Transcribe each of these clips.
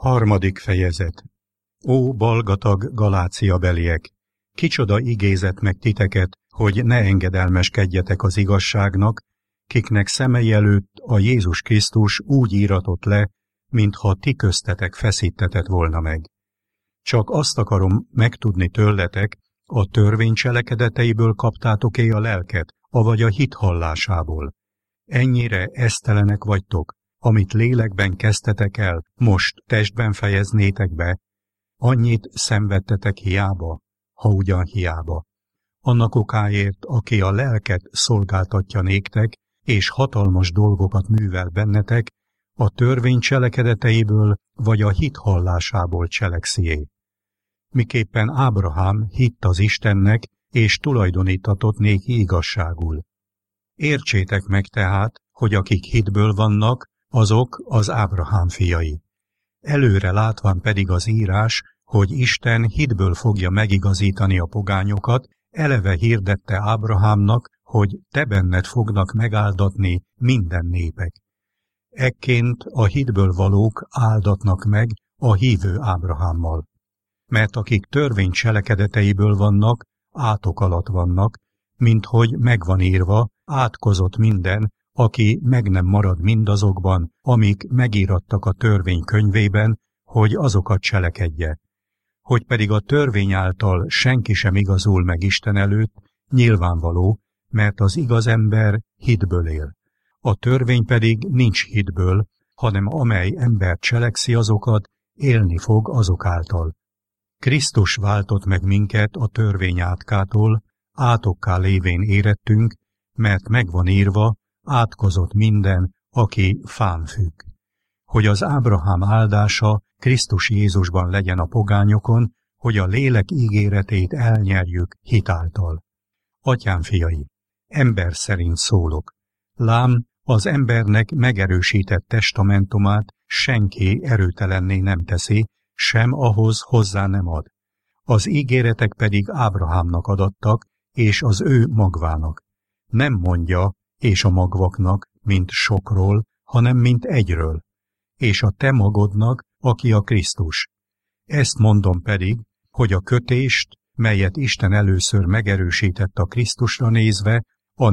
Harmadik fejezet. Ó, balgatag Galáciabeliek! Kicsoda igézet meg titeket, hogy ne engedelmeskedjetek az igazságnak, kiknek szemei előtt a Jézus Krisztus úgy íratott le, mintha ti köztetek feszítetett volna meg. Csak azt akarom megtudni tőletek, a törvény cselekedeteiből kaptátok-e a lelket, avagy a hit hallásából. Ennyire esztelenek vagytok, amit lélekben kezdtetek el, most testben fejeznétek be, annyit szenvedtetek hiába, ha ugyan hiába. Annak okáért, aki a lelket szolgáltatja néktek, és hatalmas dolgokat művel bennetek, a törvény cselekedeteiből vagy a hit hallásából cselekszié. Miképpen Ábrahám hitt az Istennek, és tulajdonítatott néki igazságul. Értsétek meg tehát, hogy akik hitből vannak, azok az Ábrahám fiai. Előre látván pedig az írás, hogy Isten hitből fogja megigazítani a pogányokat, eleve hirdette Ábrahámnak, hogy te benned fognak megáldatni minden népek. Ekként a hitből valók áldatnak meg a hívő Ábrahámmal. Mert akik törvény cselekedeteiből vannak, átok alatt vannak, minthogy megvan írva, átkozott minden, aki meg nem marad mindazokban, amik megírattak a törvény könyvében, hogy azokat cselekedje. Hogy pedig a törvény által senki sem igazul meg Isten előtt, nyilvánvaló, mert az igaz ember hitből él. A törvény pedig nincs hitből, hanem amely ember cselekszi azokat, élni fog azok által. Krisztus váltott meg minket a törvény átkától, átokká lévén érettünk, mert megvan írva, átkozott minden, aki fán függ. Hogy az Ábrahám áldása Krisztus Jézusban legyen a pogányokon, hogy a lélek ígéretét elnyerjük hitáltal. Atyám fiai, ember szerint szólok. Lám, az embernek megerősített testamentumát senki erőtelenné nem teszi, sem ahhoz hozzá nem ad. Az ígéretek pedig Ábrahámnak adattak, és az ő magvának. Nem mondja, és a magvaknak, mint sokról, hanem mint egyről, és a te magodnak, aki a Krisztus. Ezt mondom pedig, hogy a kötést, melyet Isten először megerősített a Krisztusra nézve, a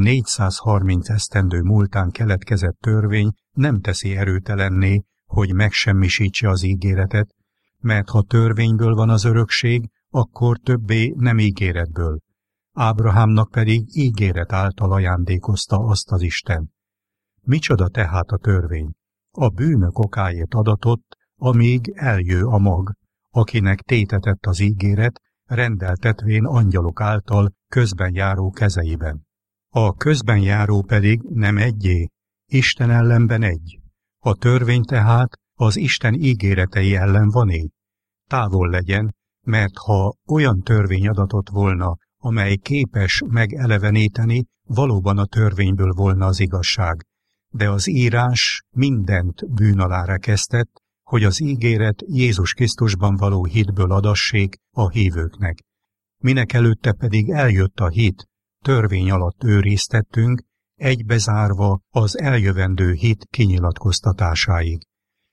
430 esztendő múltán keletkezett törvény nem teszi erőtelenné, hogy megsemmisítse az ígéretet, mert ha törvényből van az örökség, akkor többé nem ígéretből. Ábrahámnak pedig ígéret által ajándékozta azt az Isten. Micsoda tehát a törvény? A bűnök okáért adatott, amíg eljő a mag, akinek tétetett az ígéret, rendeltetvén angyalok által közben járó kezeiben. A közben járó pedig nem egyé, Isten ellenben egy. A törvény tehát az Isten ígéretei ellen vané. Távol legyen, mert ha olyan törvény adatott volna, amely képes megeleveníteni, valóban a törvényből volna az igazság. De az írás mindent bűn alá rekesztett, hogy az ígéret Jézus Krisztusban való hitből adassék a hívőknek. Minek előtte pedig eljött a hit, törvény alatt őriztettünk, egybezárva az eljövendő hit kinyilatkoztatásáig.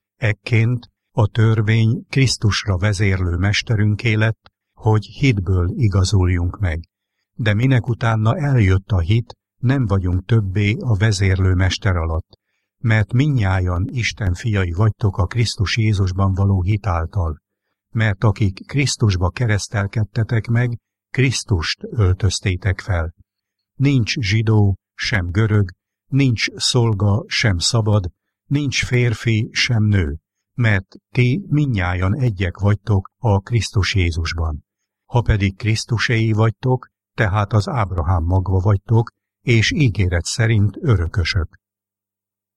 Ekként a törvény Krisztusra vezérlő mesterünké lett, hogy hitből igazuljunk meg. De minek utána eljött a hit, nem vagyunk többé a vezérlő mester alatt, mert mindnyájan Isten fiai vagytok a Krisztus Jézusban való hit által. Mert akik Krisztusba keresztelkedtetek meg, Krisztust öltöztétek fel. Nincs zsidó, sem görög, nincs szolga, sem szabad, nincs férfi, sem nő, mert ti mindnyájan egyek vagytok a Krisztus Jézusban. Ha pedig Krisztuséi vagytok, tehát az Ábrahám magva vagytok, és ígéret szerint örökösök.